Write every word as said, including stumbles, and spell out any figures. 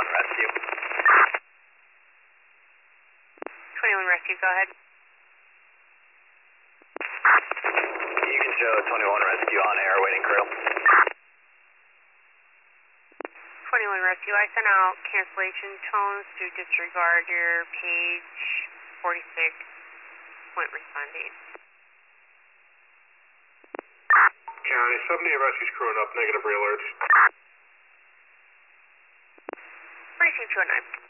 Rescue. twenty-one Rescue, go ahead. You can show twenty-one Rescue on air, waiting crew. twenty-one Rescue, I sent out cancellation tones to disregard your page forty-six point respond date. County, seventy-eight Rescue's crewing up, negative realerts. forty-two two oh nine.